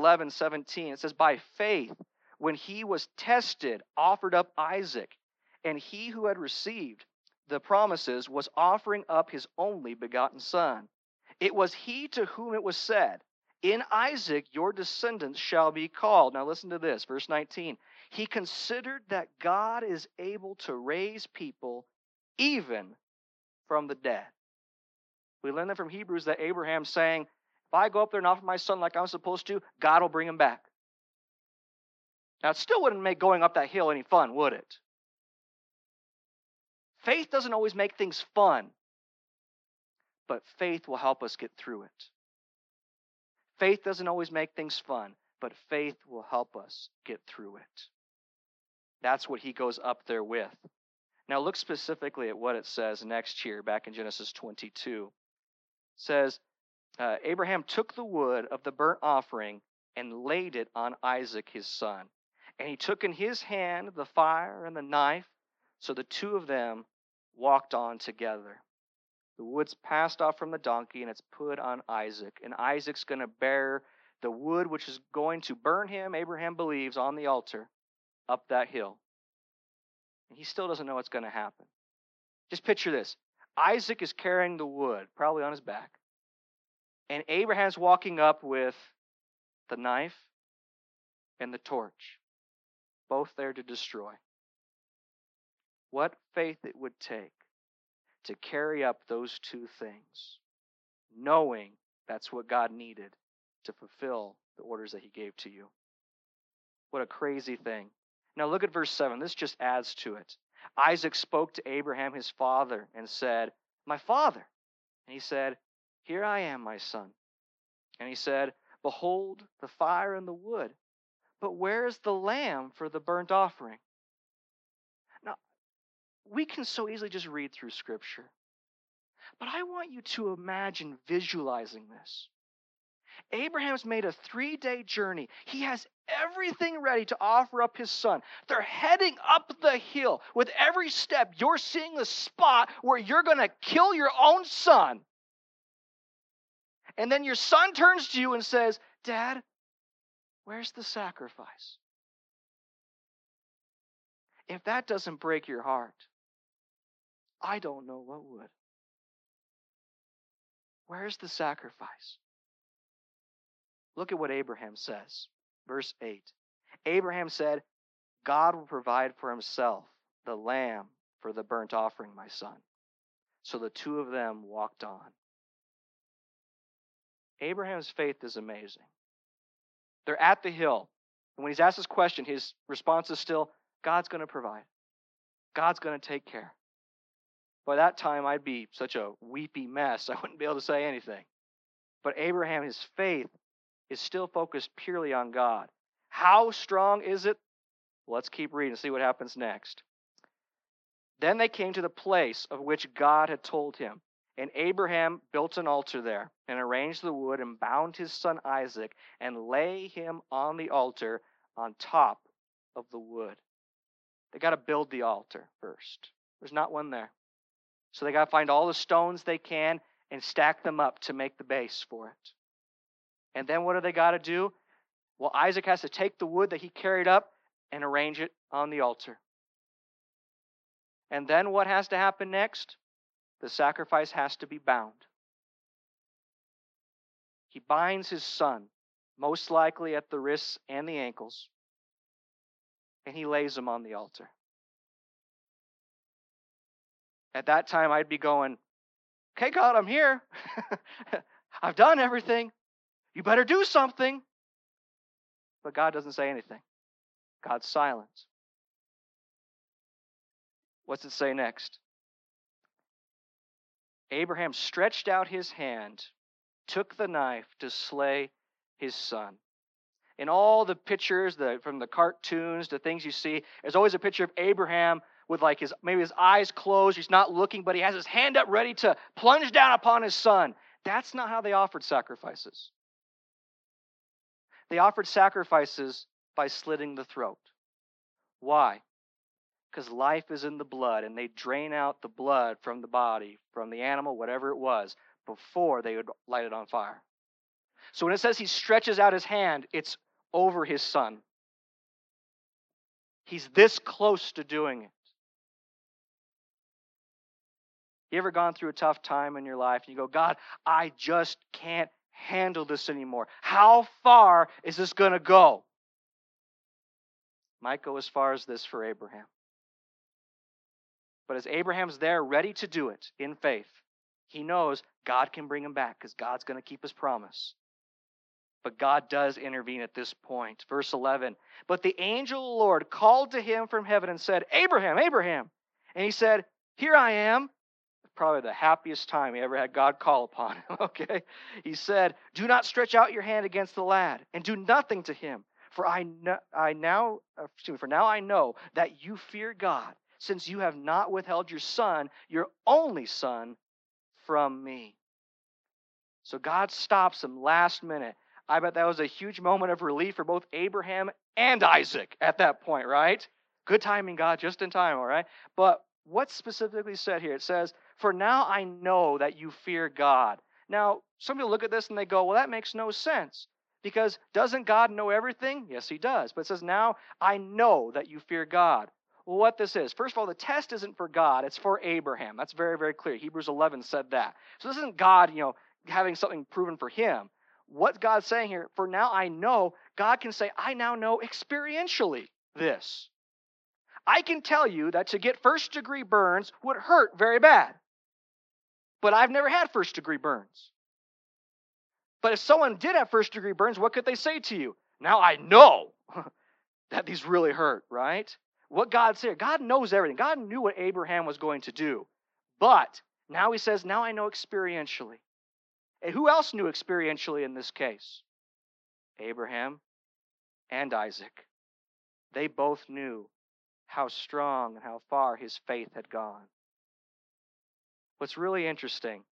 11:17, it says, by faith, when he was tested, offered up Isaac, and he who had received the promises was offering up his only begotten son. It was he to whom it was said, in Isaac your descendants shall be called. Now listen to this, verse 19. He considered that God is able to raise people even from the dead. We learn that from Hebrews that Abraham's saying, if I go up there and offer my son like I'm supposed to, God will bring him back. Now it still wouldn't make going up that hill any fun, would it? Faith doesn't always make things fun, but faith will help us get through it. Faith doesn't always make things fun, but faith will help us get through it. That's what he goes up there with. Now look specifically at what it says next here, back in Genesis 22. It says, Abraham took the wood of the burnt offering and laid it on Isaac his son. And he took in his hand the fire and the knife, so the two of them walked on together. The wood's passed off from the donkey and it's put on Isaac. And Isaac's going to bear the wood which is going to burn him, Abraham believes, on the altar up that hill. And he still doesn't know what's going to happen. Just picture this. Isaac is carrying the wood, probably on his back. And Abraham's walking up with the knife and the torch, both there to destroy. What faith it would take to carry up those two things, knowing that's what God needed to fulfill the orders that he gave to you. What a crazy thing. Now look at verse 7. This just adds to it. Isaac spoke to Abraham his father and said, my father. And he said, here I am, my son. And he said, behold the fire and the wood, but where is the lamb for the burnt offering? Now, we can so easily just read through Scripture, but I want you to imagine visualizing this. Abraham's made a 3-day journey. He has everything ready to offer up his son. They're heading up the hill. With every step, you're seeing the spot where you're going to kill your own son. And then your son turns to you and says, Dad, where's the sacrifice? If that doesn't break your heart, I don't know what would. Where's the sacrifice? Look at what Abraham says. Verse 8. Abraham said, God will provide for himself the lamb for the burnt offering, my son. So the two of them walked on. Abraham's faith is amazing. They're at the hill. And when he's asked this question, his response is still, God's going to provide. God's going to take care. By that time, I'd be such a weepy mess, I wouldn't be able to say anything. But Abraham, his faith is still focused purely on God. How strong is it? Well, let's keep reading and see what happens next. Then they came to the place of which God had told him. And Abraham built an altar there and arranged the wood and bound his son Isaac and lay him on the altar on top of the wood. They got to build the altar first. There's not one there. So they got to find all the stones they can and stack them up to make the base for it. And then what do they got to do? Well, Isaac has to take the wood that he carried up and arrange it on the altar. And then what has to happen next? The sacrifice has to be bound. He binds his son, most likely at the wrists and the ankles, and he lays him on the altar. At that time, I'd be going, okay, God, I'm here. I've done everything. You better do something. But God doesn't say anything. God's silent. What's it say next? Abraham stretched out his hand, took the knife to slay his son. In all the pictures, from the cartoons to things you see, there's always a picture of Abraham with like maybe his eyes closed, he's not looking, but he has his hand up ready to plunge down upon his son. That's not how they offered sacrifices. They offered sacrifices by slitting the throat. Why? Because life is in the blood, and they drain out the blood from the body, from the animal, whatever it was, before they would light it on fire. So when it says he stretches out his hand, it's over his son. He's this close to doing it. You ever gone through a tough time in your life and you go, God, I just can't handle this anymore. How far is this going to go? Might go as far as this for Abraham. But as Abraham's there ready to do it in faith, he knows God can bring him back because God's going to keep his promise. But God does intervene at this point. Verse 11, but the angel of the Lord called to him from heaven and said, Abraham, Abraham. And he said, here I am. Probably the happiest time he ever had God call upon him, okay? He said, do not stretch out your hand against the lad and do nothing to him. For now I know that you fear God, since you have not withheld your son, your only son, from me. So God stops him last minute. I bet that was a huge moment of relief for both Abraham and Isaac at that point, right? Good timing, God, just in time, all right? But what's specifically said here? It says, for now I know that you fear God. Now, some people look at this and they go, well, that makes no sense. Because doesn't God know everything? Yes, he does. But it says, now I know that you fear God. Well, what this is, first of all, the test isn't for God, it's for Abraham. That's very, very clear. Hebrews 11 said that. So this isn't God, having something proven for him. What God's saying here, for now I know, God can say, I now know experientially this. I can tell you that to get first-degree burns would hurt very bad. But I've never had first-degree burns. But if someone did have first-degree burns, what could they say to you? Now I know that these really hurt, right? What God said, God knows everything. God knew what Abraham was going to do. But now he says, now I know experientially. And who else knew experientially in this case? Abraham and Isaac. They both knew how strong and how far his faith had gone. What's really interesting,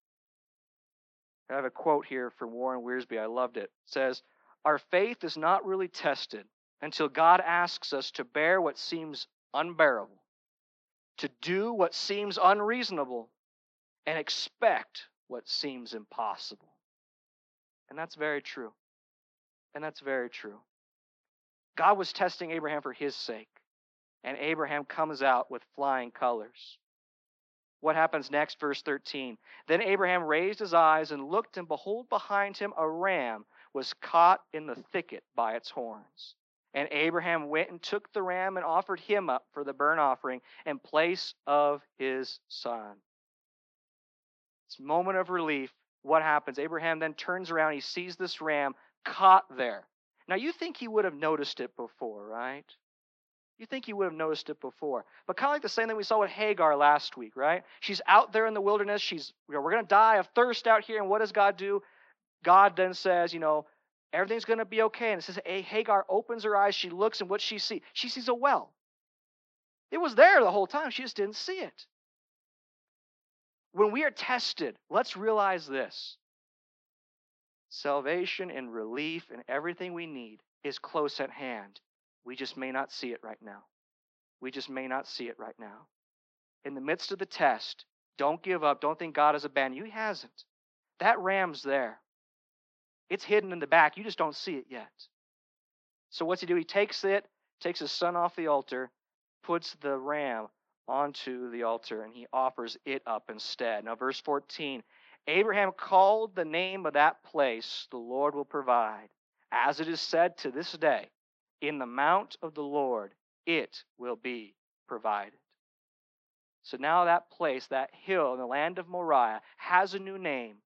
I have a quote here from Warren Wiersbe. I loved it. It says, our faith is not really tested until God asks us to bear what seems unbearable, to do what seems unreasonable, and expect what seems impossible. And that's very true. And that's very true. God was testing Abraham for his sake, and Abraham comes out with flying colors. What happens next? Verse 13. Then Abraham raised his eyes and looked, and behold, behind him a ram was caught in the thicket by its horns. And Abraham went and took the ram and offered him up for the burnt offering in place of his son. It's a moment of relief. What happens? Abraham then turns around. He sees this ram caught there. Now, you think he would have noticed it before, right? You think he would have noticed it before. But kind of like the same thing we saw with Hagar last week, right? She's out there in the wilderness. We're going to die of thirst out here. And what does God do? God then says, everything's going to be okay. And it says, Hagar opens her eyes. She looks, and what she sees? She sees a well. It was there the whole time. She just didn't see it. When we are tested, let's realize this. Salvation and relief and everything we need is close at hand. We just may not see it right now. We just may not see it right now. In the midst of the test, don't give up. Don't think God has abandoned you. He hasn't. That ram's there. It's hidden in the back. You just don't see it yet. So what's he do? He takes his son off the altar, puts the ram onto the altar, and he offers it up instead. Now, verse 14, Abraham called the name of that place, the Lord will provide. As it is said to this day, in the mount of the Lord, it will be provided. So now that place, that hill in the land of Moriah, has a new name.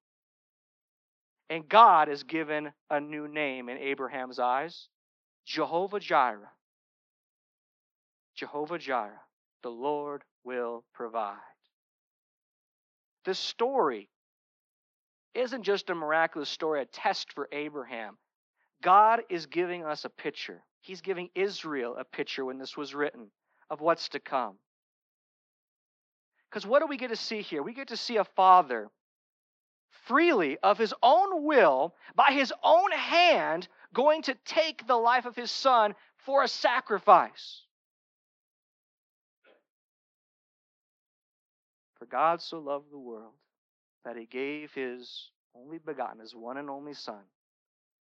And God has given a new name in Abraham's eyes, Jehovah Jireh. Jehovah Jireh, the Lord will provide. This story isn't just a miraculous story, a test for Abraham. God is giving us a picture. He's giving Israel a picture when this was written of what's to come. Because what do we get to see here? We get to see a father freely, of his own will, by his own hand, going to take the life of his son for a sacrifice. For God so loved the world that he gave his only begotten, his one and only son,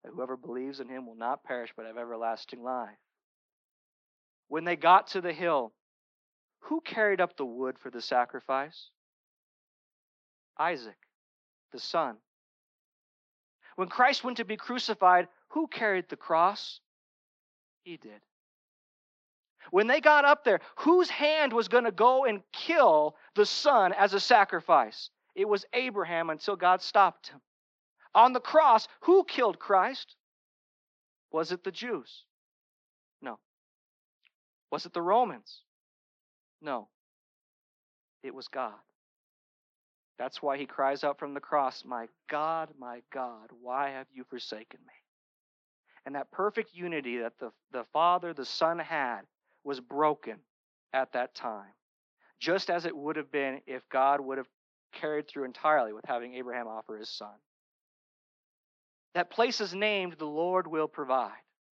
that whoever believes in him will not perish but have everlasting life. When they got to the hill, who carried up the wood for the sacrifice? Isaac, the son. When Christ went to be crucified, who carried the cross? He did. When they got up there, whose hand was going to go and kill the son as a sacrifice? It was Abraham until God stopped him. On the cross, who killed Christ? Was it the Jews? No. Was it the Romans? No. It was God. That's why he cries out from the cross, my God, why have you forsaken me? And that perfect unity that the Father, the Son had was broken at that time. Just as it would have been if God would have carried through entirely with having Abraham offer his son. That place is named, the Lord will provide.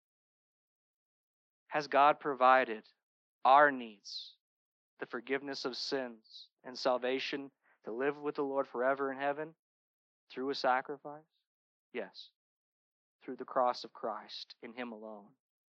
Has God provided our needs, the forgiveness of sins and salvation to live with the Lord forever in heaven through a sacrifice? Yes, through the cross of Christ in him alone.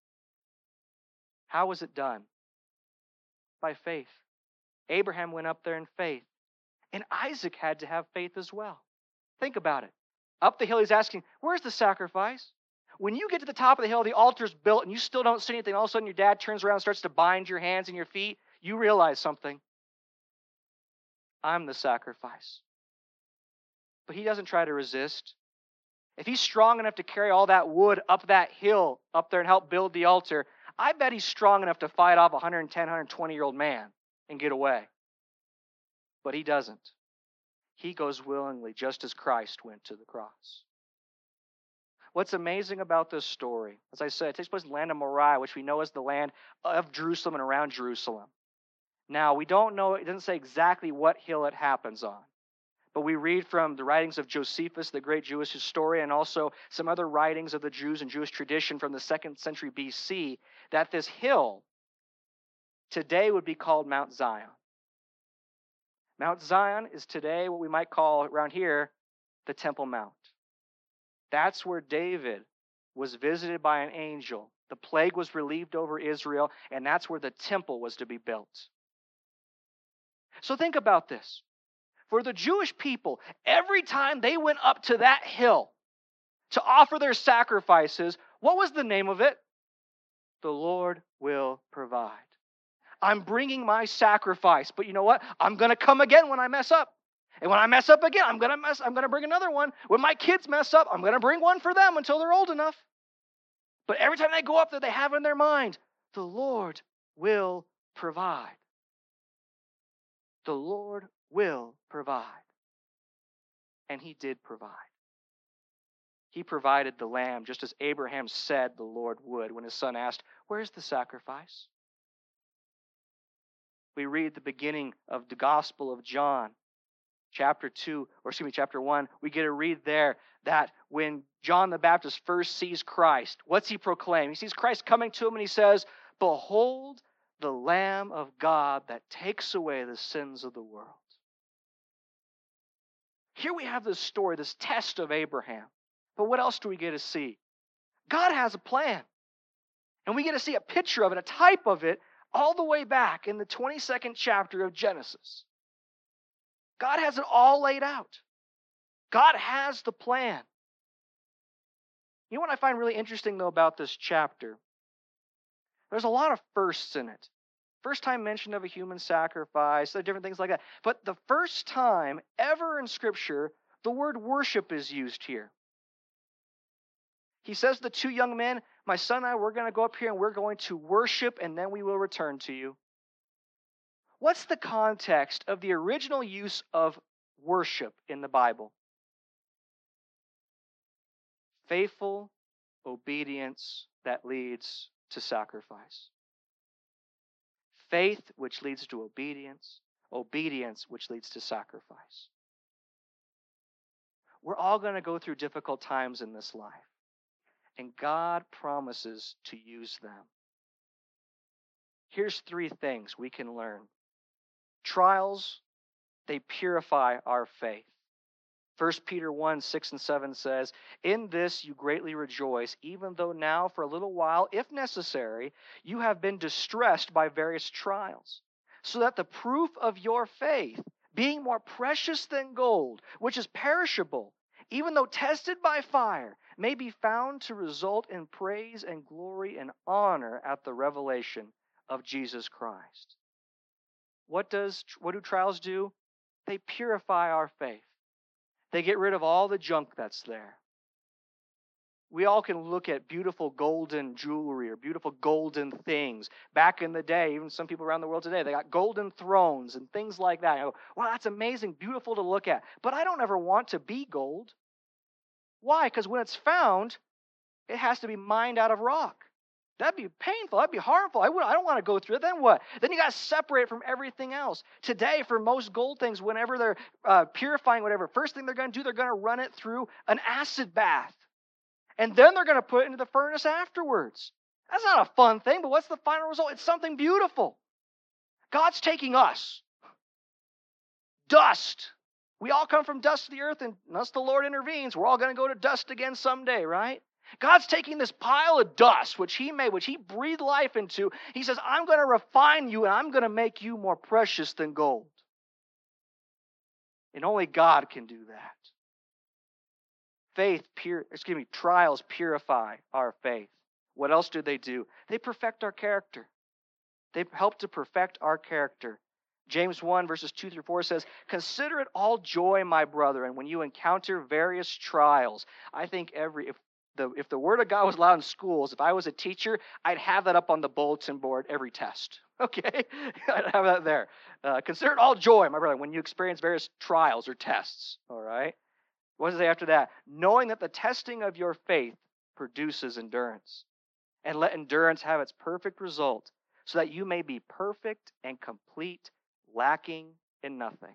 How was it done? By faith. Abraham went up there in faith, and Isaac had to have faith as well. Think about it. Up the hill, he's asking, where's the sacrifice? When you get to the top of the hill, the altar's built, and you still don't see anything, all of a sudden your dad turns around and starts to bind your hands and your feet, you realize something. I'm the sacrifice. But he doesn't try to resist. If he's strong enough to carry all that wood up that hill up there and help build the altar, I bet he's strong enough to fight off a 110, 120-year-old man and get away. But he doesn't. He goes willingly, just as Christ went to the cross. What's amazing about this story, as I said, it takes place in the land of Moriah, which we know is the land of Jerusalem and around Jerusalem. Now, we don't know, it doesn't say exactly what hill it happens on. But we read from the writings of Josephus, the great Jewish historian, and also some other writings of the Jews and Jewish tradition from the 2nd century BC, that this hill today would be called Mount Zion. Mount Zion is today what we might call around here the Temple Mount. That's where David was visited by an angel. The plague was relieved over Israel, and that's where the temple was to be built. So think about this. For the Jewish people, every time they went up to that hill to offer their sacrifices, what was the name of it? The Lord will provide. I'm bringing my sacrifice, but you know what? I'm going to come again when I mess up. And when I mess up again, I'm going to bring another one. When my kids mess up, I'm going to bring one for them until they're old enough. But every time they go up there, they have in their mind, the Lord will provide. The Lord will provide. And he did provide. He provided the lamb, just as Abraham said the Lord would when his son asked, where's the sacrifice? We read the beginning of the Gospel of John, chapter 1. We get to read there that when John the Baptist first sees Christ, what's he proclaim? He sees Christ coming to him and he says, behold the Lamb of God that takes away the sins of the world. Here we have this story, this test of Abraham. But what else do we get to see? God has a plan. And we get to see a picture of it, a type of it, all the way back in the 22nd chapter of Genesis. God has it all laid out. God has the plan. You know what I find really interesting, though, about this chapter? There's a lot of firsts in it. First time mention of a human sacrifice, different things like that. But the first time ever in Scripture, the word worship is used here. He says to the two young men, my son and I, we're going to go up here and we're going to worship and then we will return to you. What's the context of the original use of worship in the Bible? Faithful obedience that leads to sacrifice. Faith which leads to obedience. Obedience which leads to sacrifice. We're all going to go through difficult times in this life. And God promises to use them. Here's 3 things we can learn. Trials, they purify our faith. 1 Peter 1, 6 and 7 says, "In this you greatly rejoice, even though now for a little while, if necessary, you have been distressed by various trials, so that the proof of your faith, being more precious than gold, which is perishable, even though tested by fire, may be found to result in praise and glory and honor at the revelation of Jesus Christ." What do trials do? They purify our faith. They get rid of all the junk that's there. We all can look at beautiful golden jewelry or beautiful golden things. Back in the day, even some people around the world today, they got golden thrones and things like that. I go, wow, that's amazing, beautiful to look at. But I don't ever want to be gold. Why? Because when it's found, it has to be mined out of rock. That'd be painful. That'd be harmful. I don't want to go through it. Then what? Then you got to separate it from everything else. Today, for most gold things, whenever they're purifying whatever, first thing they're going to do, they're going to run it through an acid bath. And then they're going to put it into the furnace afterwards. That's not a fun thing, but what's the final result? It's something beautiful. God's taking us. Dust. We all come from dust to the earth, and unless the Lord intervenes, we're all going to go to dust again someday, right? God's taking this pile of dust, which He made, which He breathed life into. He says, I'm going to refine you, and I'm going to make you more precious than gold. And only God can do that. Trials purify our faith. What else do? They perfect our character. They help to perfect our character. James 1, verses 2 through 4 says, "Consider it all joy, my brethren, when you encounter various trials." I think if the Word of God was allowed in schools, if I was a teacher, I'd have that up on the bulletin board every test. Okay? I'd have that there. Consider it all joy, my brother, when you experience various trials or tests. All right? What does it say after that? "Knowing that the testing of your faith produces endurance. And let endurance have its perfect result, so that you may be perfect and complete, lacking in nothing."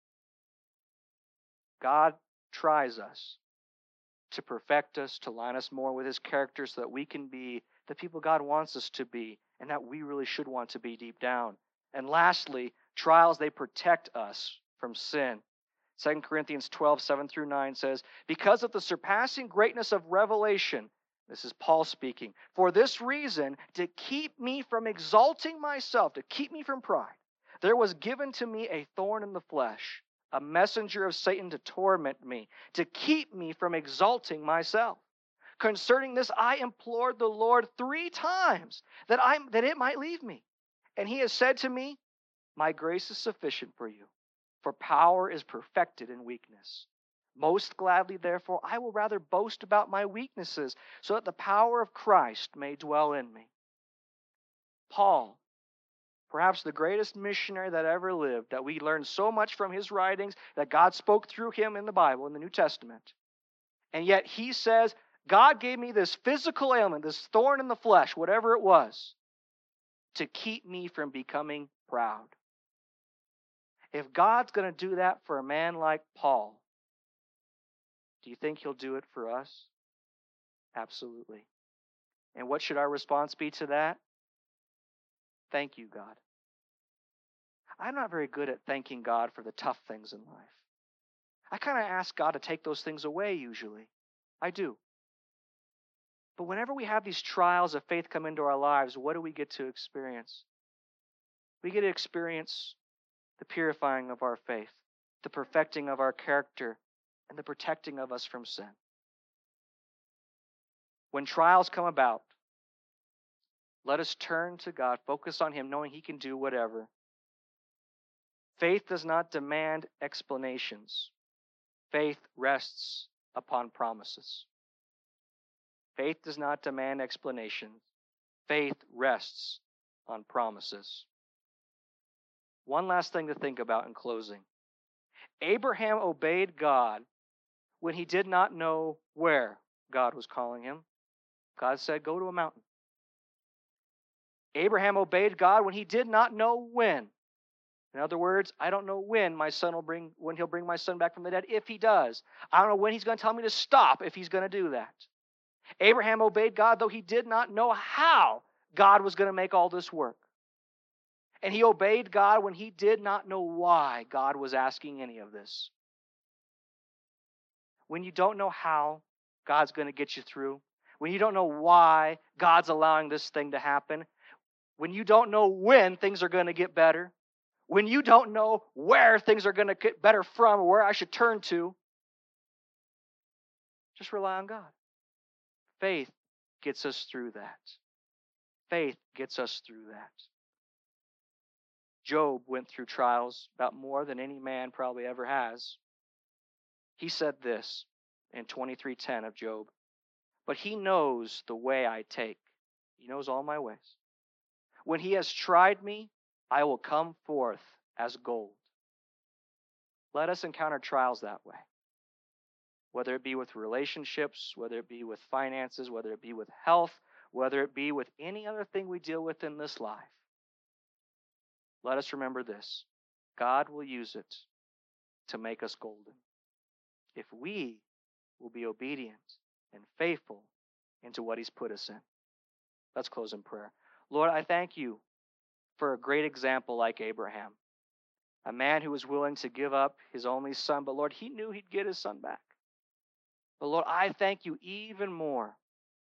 God tries us to perfect us, to line us more with His character so that we can be the people God wants us to be and that we really should want to be deep down. And lastly, trials, they protect us from sin. 2 Corinthians 12, 7 through 9 says, "Because of the surpassing greatness of revelation," this is Paul speaking, "for this reason, to keep me from exalting myself, to keep me from pride, there was given to me a thorn in the flesh, a messenger of Satan to torment me, to keep me from exalting myself. Concerning this, I implored the Lord 3 times that it might leave me. And He has said to me, my grace is sufficient for you, for power is perfected in weakness. Most gladly, therefore, I will rather boast about my weaknesses, so that the power of Christ may dwell in me." Paul, perhaps the greatest missionary that ever lived, that we learn so much from his writings, that God spoke through him in the Bible, in the New Testament. And yet he says, God gave me this physical ailment, this thorn in the flesh, whatever it was, to keep me from becoming proud. If God's going to do that for a man like Paul, do you think He'll do it for us? Absolutely. And what should our response be to that? Thank you, God. I'm not very good at thanking God for the tough things in life. I kind of ask God to take those things away usually. I do. But whenever we have these trials of faith come into our lives, what do we get to experience? We get to experience the purifying of our faith, the perfecting of our character, and the protecting of us from sin. When trials come about, let us turn to God, focus on Him, knowing He can do whatever. Faith does not demand explanations. Faith rests upon promises. Faith does not demand explanations. Faith rests on promises. One last thing to think about in closing. Abraham obeyed God when he did not know where God was calling him. God said, go to a mountain. Abraham obeyed God when he did not know when. In other words, I don't know when He'll bring my son back from the dead, if He does. I don't know when He's going to tell me to stop, if He's going to do that. Abraham obeyed God, though he did not know how God was going to make all this work. And he obeyed God when he did not know why God was asking any of this. when you don't know how God's going to get you through, when you don't know why God's allowing this thing to happen, when you don't know when things are going to get better, when you don't know where things are going to get better from or where I should turn to, just rely on God. Faith gets us through that. Faith gets us through that. Job went through trials about more than any man probably ever has. He said this in 23:10 of Job, "But he knows the way I take. He knows all my ways. When he has tried me, I will come forth as gold." Let us encounter trials that way. Whether it be with relationships, whether it be with finances, whether it be with health, whether it be with any other thing we deal with in this life. Let us remember this. God will use it to make us golden if we will be obedient and faithful into what He's put us in. Let's close in prayer. Lord, I thank you for a great example like Abraham, a man who was willing to give up his only son, but Lord, he knew he'd get his son back. But Lord, I thank you even more,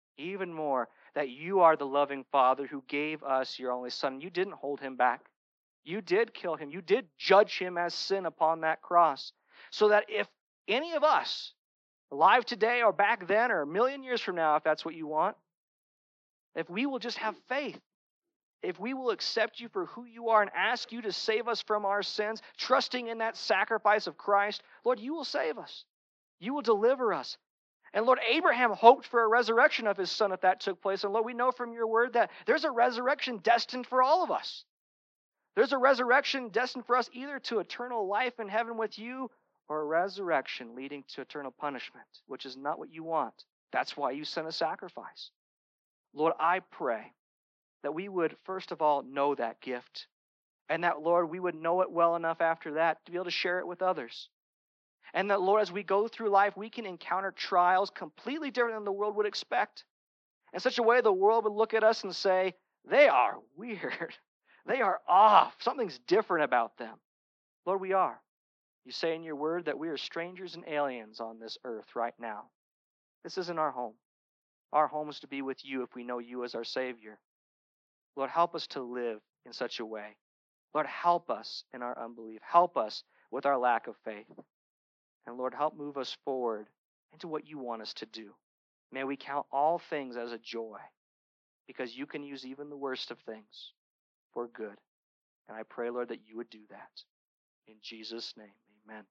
that you are the loving Father who gave us your only son. You didn't hold him back. You did kill him. You did judge him as sin upon that cross. So that if any of us, alive today or back then or a million years from now, if that's what you want, if we will just have faith, if we will accept you for who you are and ask you to save us from our sins, trusting in that sacrifice of Christ, Lord, you will save us. You will deliver us. And Lord, Abraham hoped for a resurrection of his son if that took place. And Lord, we know from your word that there's a resurrection destined for all of us. There's a resurrection destined for us either to eternal life in heaven with you or a resurrection leading to eternal punishment, which is not what you want. That's why you sent a sacrifice. Lord, I pray that we would, first of all, know that gift. And that, Lord, we would know it well enough after that to be able to share it with others. And that, Lord, as we go through life, we can encounter trials completely different than the world would expect. In such a way, the world would look at us and say, they are weird. They are off. Something's different about them. Lord, we are. You say in your word that we are strangers and aliens on this earth right now. This isn't our home. Our home is to be with you if we know you as our Savior. Lord, help us to live in such a way. Lord, help us in our unbelief. Help us with our lack of faith. And Lord, help move us forward into what you want us to do. May we count all things as a joy, because you can use even the worst of things for good. And I pray, Lord, that you would do that. In Jesus' name, amen.